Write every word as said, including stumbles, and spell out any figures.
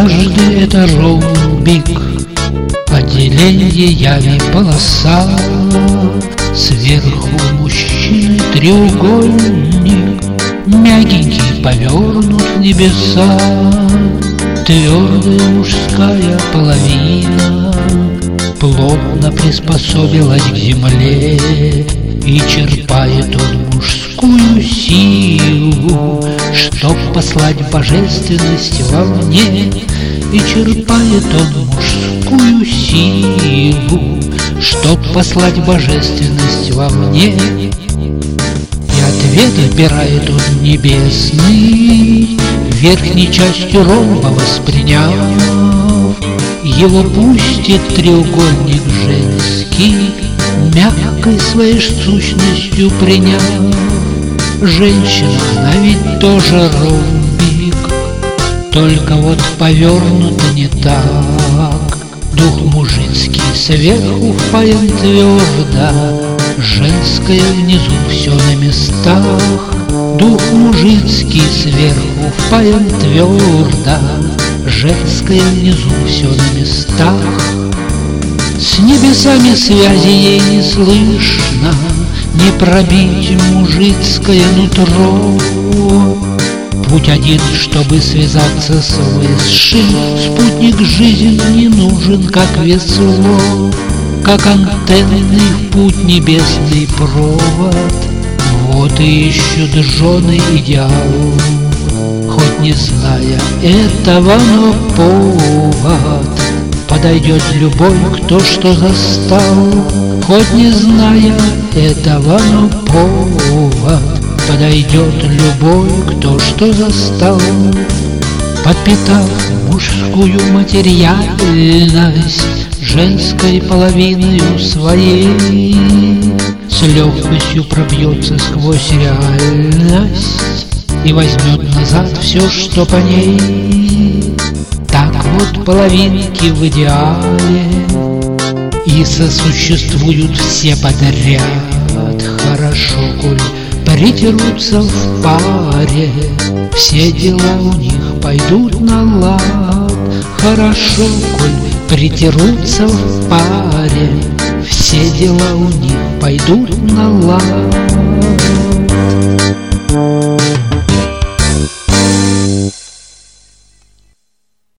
Каждый это ромбик, отделениями полоса. Сверху мужчины треугольник, мягенький повернут в небеса. Твердая мужская половина плотно приспособилась к земле, и черпает он мужскую силу, чтоб послать божественность вовне. И черпает он мужскую силу, чтоб послать божественность вовне. И ответ отбирает он небесный, верхней частью ромба восприняв. Его пустит треугольник женский, мягкой своей сущностью приняв. Женщина, она ведь тоже ромбик, только вот повернута не так. Дух мужицкий сверху впаян твердо, женское внизу все на местах. Дух мужицкий сверху впаян твердо, женское внизу все на местах. С небесами связи ей не слышно, не пробить мужицкое нутро. Путь один, чтобы связаться с высшим, спутник жизни не нужен, как весло, как антенный в путь небесный провод. Вот и ищут жены идеал, хоть не зная этого, но повод. Подойдет любой, кто что застал, хоть не зная этого, но повод. Подойдет любой, кто что застал. Подпитав мужскую материальность женской половиною своей, с легкостью пробьется сквозь реальность и возьмет назад все, что по ней. Так вот половинки в идеале и сосуществуют все подряд. Хорошо, коль притерутся в паре, все дела у них пойдут на лад. Хорошо, коль притерутся в паре, все дела у них пойдут на лад.